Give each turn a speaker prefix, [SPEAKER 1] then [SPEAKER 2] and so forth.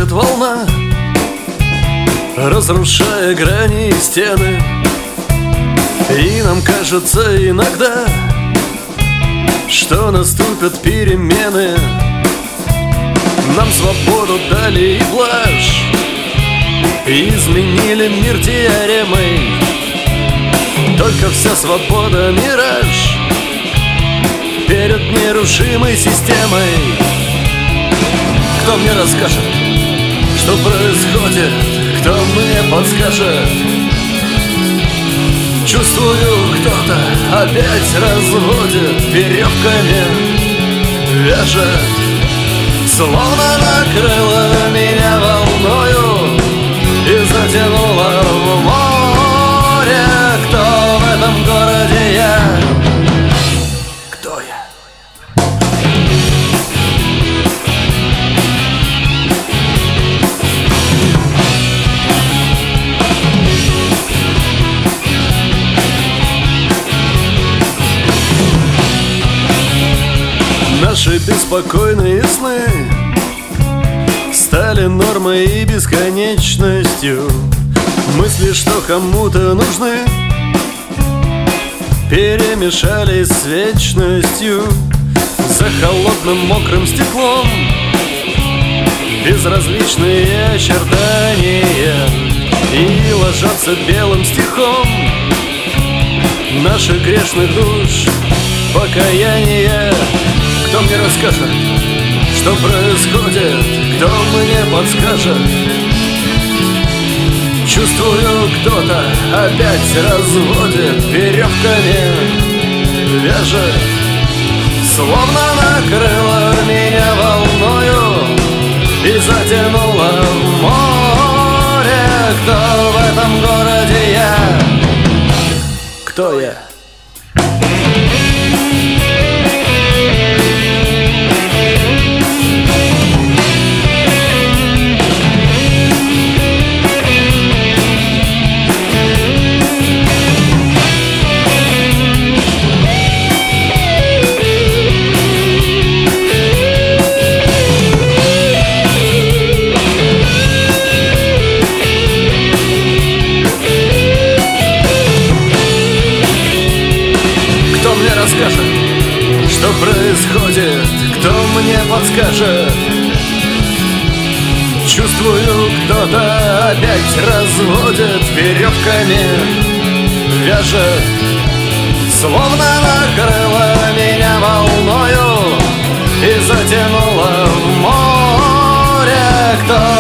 [SPEAKER 1] приходит волна, разрушая грани и стены. И нам кажется иногда, что наступят перемены. Нам свободу дали и блажь, и изменили мир теоремой. Только вся свобода — мираж перед нерушимой системой. Кто мне расскажет, что происходит? Кто мне подскажет? Чувствую, кто-то опять разводит, веревками вяжет. Словно накрыло меня волною и затянуло в море. Кто в этом городе я? Кто я? Наши беспокойные сны стали нормой и бесконечностью. Мысли, что кому-то нужны, перемешались с вечностью. За холодным мокрым стеклом безразличные очертания и ложатся белым стихом наших грешных душ покаяние. Кто мне расскажет, что происходит? Кто мне подскажет? Чувствую, кто-то опять разводит, веревками вяжет. Словно накрыло меня волною и затянуло в море. Кто в этом городе я? Кто я? Расскажет, что происходит? Кто мне подскажет? Чувствую, кто-то опять разводит, веревками вяжет. Словно накрыло меня волною и затянуло в море. Кто